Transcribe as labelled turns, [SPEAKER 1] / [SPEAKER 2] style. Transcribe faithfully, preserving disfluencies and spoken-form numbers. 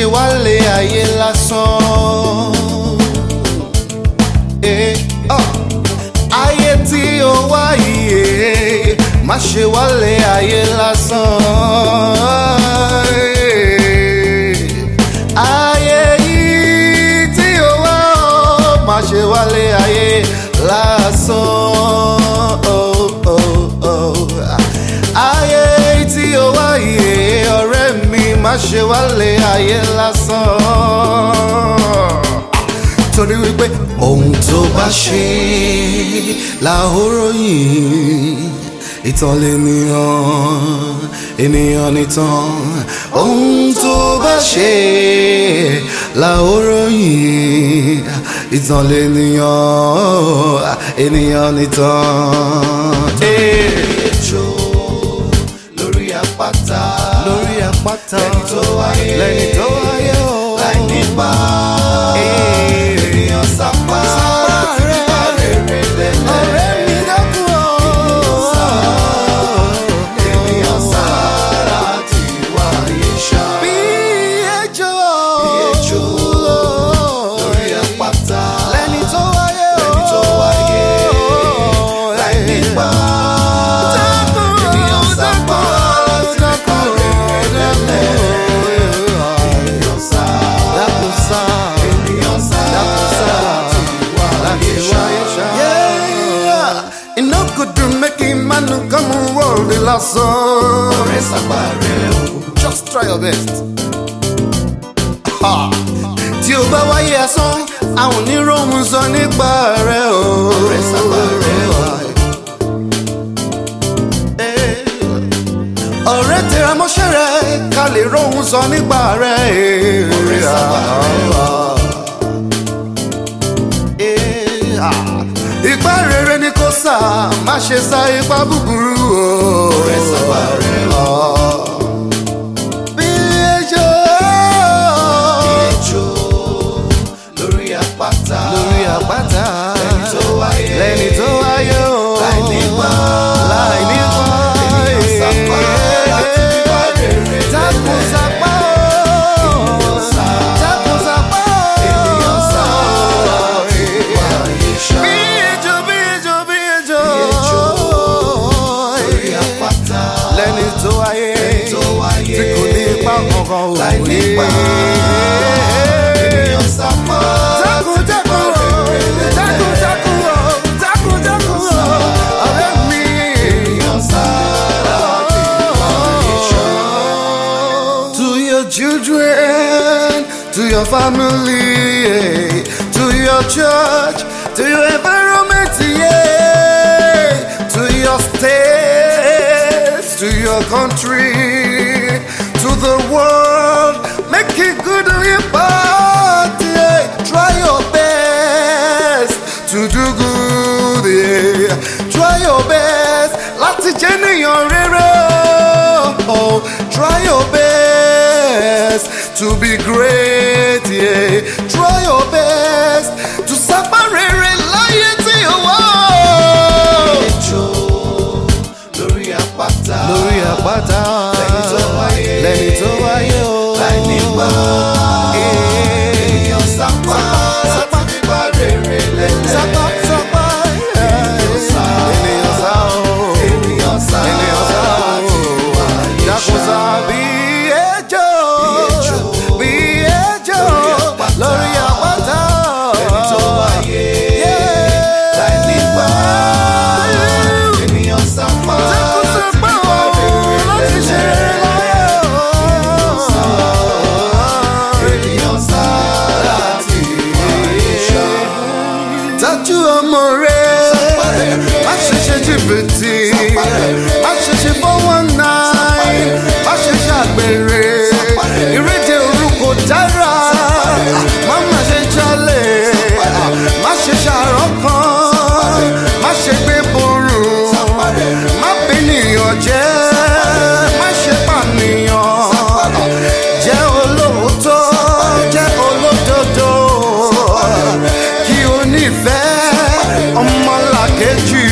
[SPEAKER 1] ṣe wálé ayé lásán. Eh, oh. Ayé tí ó wá yìí má ṣe wálé ayé lásán. Ayé yìí tí ó wá má ṣe wálé ayé lásán. Oh, oh, oh. Ayé tí ó wá yìí ọ̀rẹ́ mi má ṣe wálé ayé lásán. Torí wípé ohun tó bá ṣe làhóròyìn, ìtàn lènìyàn, ènìyàn nìtàn. Ohun tó bá ṣe làhóròyìn, ìtàn lènìyàn, ènìyàn nìtàn. Ejò lórí àpáta, lórí àpáta, lẹ́ni tó wáyé, lẹ́ni tó wáyé o, láì nípa. Just try your best. Tí o bá wáyé asán, àwọn oníròhùn sọ nípa rẹ̀ o. Ọ̀rẹ́ tẹra mọ́ṣẹ́ rẹ̀ ká lè róhùn sọ nípa rẹ̀. Ipá rere ni kò sá, má ṣe sá ipá búburú o. Bí ejò, ejò lórí àpáta, lórí àpáta, lẹ́ni tó wáyé, lẹ́ni tó wáyé o, láì nípa, láì nípa. Ènìyàn sápá láti wá rere, takùn sápá o, takùn sápá o, ènìyàn sá láti wá yíṣà. Bí ejò, bí ejò, bí ejò lórí àpáta, lẹ́ni tó wáyé, tí kò ní ipa kankan o, láì nípa. Ènìyàn sápá takùn takùn o, takùn takùn o, takùn takùn o, ọ̀rẹ́ mi. Ènìyàn sá láti wá yíṣà. To your children, to your family, to your church, to your environment, yeah, to your state, to your country, to the world, make it good impact, yeah. Try your best to do good, yeah. Try your best láti jẹ́ ènìyàn rere, oh. Try your best to be great, yeah. Try your best to sábà rere láyé tí o wá. Ejò lórí àpáta, lórí àpáta, lẹ́ni tó wáyé, lẹ́ni tó wáyé o, láì nípa. Ènìyàn sápá láti wá rere lẹ́lẹ̀. Sápá sápá, ènìyàn sá, ènìyàn sá o, ènìyàn sá, ènìyàn sá o, dákun sá bí ejò, bí ejò lórí àpáta, lẹ́ni tó wáyé, láì nípa. Ènìyàn sápá láti wá rere lẹ́lẹ̀. Ènìyàn sá láti wá yíṣà. Tájú ọmọ rẹ̀, má ṣe ṣe jìbìtì, má ṣe ṣe four one nine, má ṣe ṣàgbèrè, ìrédè orúkọ dára, má má ṣe jalè, má ṣe ṣàròkàn, má ṣe gbé borù, má bènìyàn jẹ́, má ṣe pànìyàn, jẹ́ olóòótọ́, jẹ́ olódodo, kí o nífẹ̀ẹ́ ọmọlàkejì.